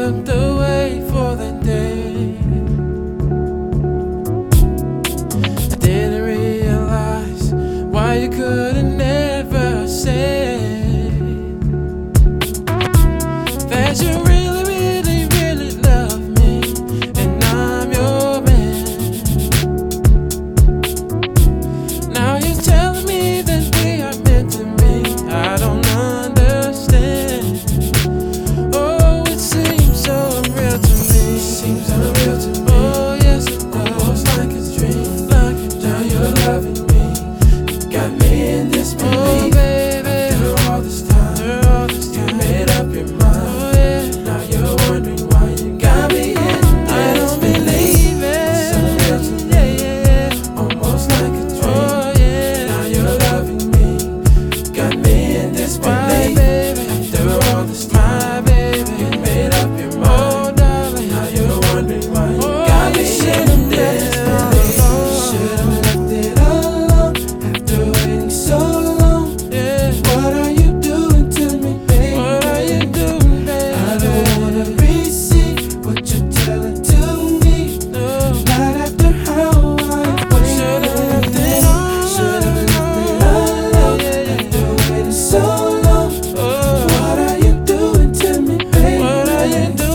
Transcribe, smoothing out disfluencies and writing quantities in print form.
slipped away for the day. I didn't realize why you couldn't never say that you really, really, really love me, and I'm your man. Now you're telling me that we are meant to be. I don't understand. Oh, it seems so unreal to me. Seems unreal to me. Oh, yes it does. Almost like a dream. Like a dream. Now you're loving me. You got me in this belief. Oh, baby. After all this time, you made up your mind. Oh, yeah. Now you're wondering why you got me in this belief. It's unreal to me. Almost like a dream. Oh, yeah. Now you're loving me. Got me in this belief. After all this time, you made up your mind. Oh, darling. Now you're wondering why you got me in this belief. Should've left it alone after waiting so long. Yeah. What are you doing to me, baby? What are you doing, baby? I don't wanna receive what you're telling to me. No. Not after how I waited. Should've left it alone. Should've left it alone after waiting so long. What are you doing to me, baby? What are you doing?